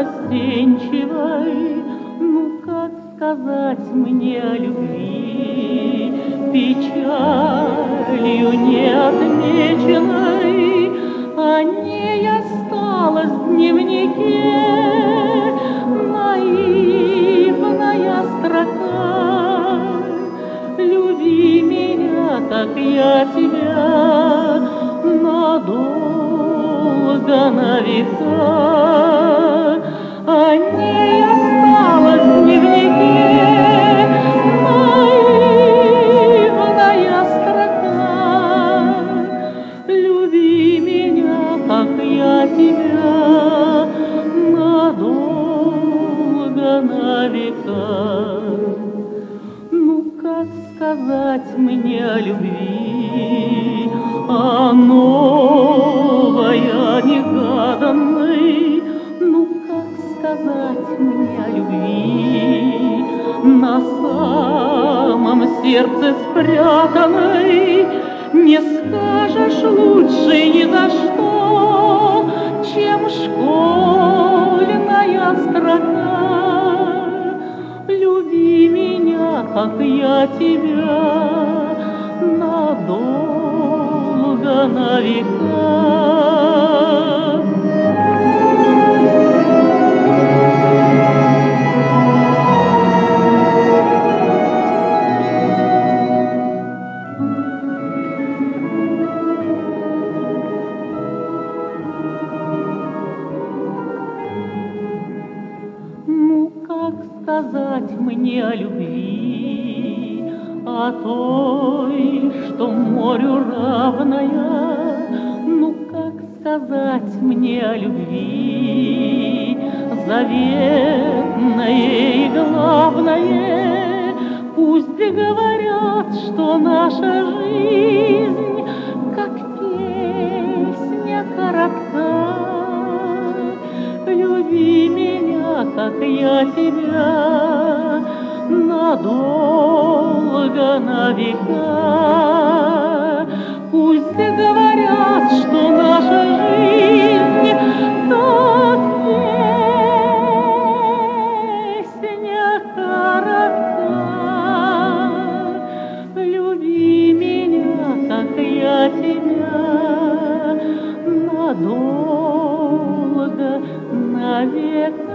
беззастенчивой. Ну, как сказать мне о любви, печалью неотмеченной? О ней осталась в дневнике наивная строка. Люби меня, как я тебя, надолго, на века. О ней осталась в дневнике наивная строка. Люби меня, как я тебя, надолго, на века. Ну, как сказать мне о любви, о новой, о негаданной? Ну, как сказать мне о любви, на самом сердце спрятанной? Не скажешь лучше ни за что, чем школьная строка. Люби меня, как я тебя, надолго, на века. Ну, как сказать мне о любви, о той, что морю равная? Ну, как сказать мне о любви, заветное и главное? Пусть говорят, что наша жизнь, как песня, коротка. Люби меня, как я тебя, надолго, на века. Пусть говорят, что наша жизнь, как песня, коротка. Люби меня, как я тебя, надолго, на века.